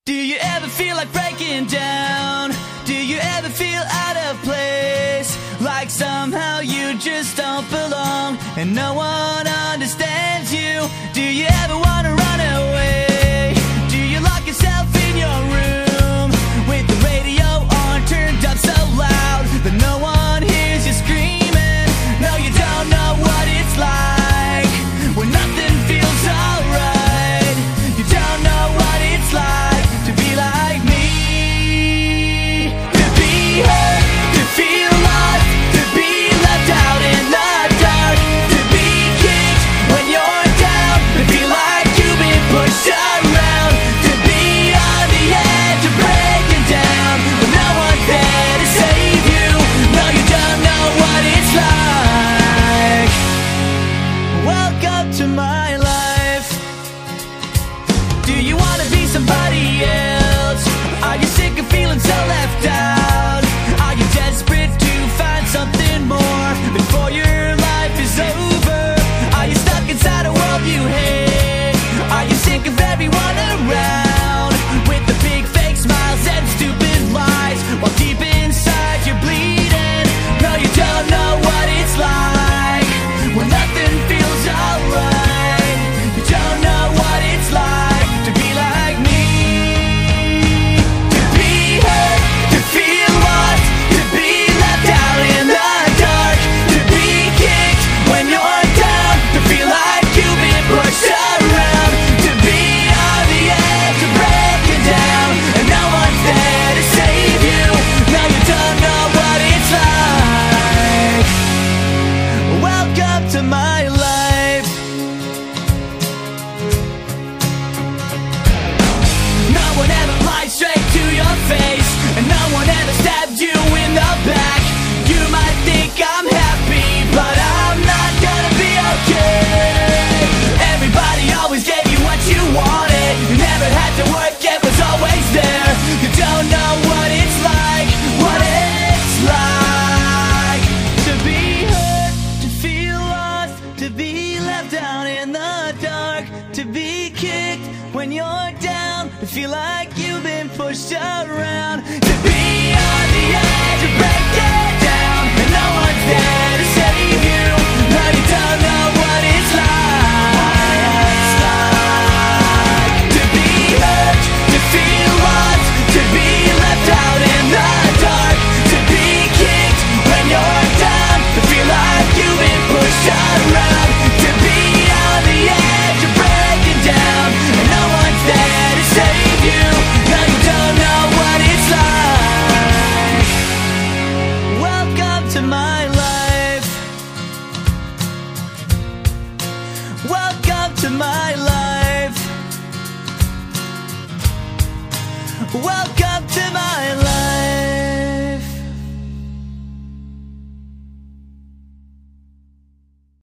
Do you ever feel like breaking down? Do you ever feel out of place? Like somehow you just don't belong and no one understands you? Do you ever wanna run away? Do you lock yourself in your room with the radio on turned up so loud that no one hears you screaming? No, you don't know what it's like when nothing feels alright. You don't know what it's like to be like me. To be hurt, to feel lost, to be left out in the dark, to be kicked when you're down, to feel like you've been pushed around, to be on the edge of breaking down, but no one's there to save you. No, you don't know what it's like. Welcome to my life. Do you wanna be somebody else? Are you sick of feeling so left out? Are you desperate to find something more before your life is over? Are you stuck inside a world you hate? Are you sick of everyone around with the big fake smiles and stupid lies while deep inside you're bleeding? No, you don't know what it's like when nothing feels alright. You don't know what it's like to be like me. To be hurt, to feel lost, to be left out in the dark, to be kicked when you're down, to feel like you've been pushed around, to be on the edge of breaking down and no one's there to save you. No, you don't know what it's like. Welcome to my life. No one ever lies straight to your face, and no one ever stabs you in the back. You might think I'm happy, but I'm not gonna be okay. Everybody always gave you what you wanted. You never had to work, it was always there. You don't know what it's like, what it's like to be hurt, to feel lost, to be left out in the dark, to be kicked when you're down, to feel like you've been pushed around, to be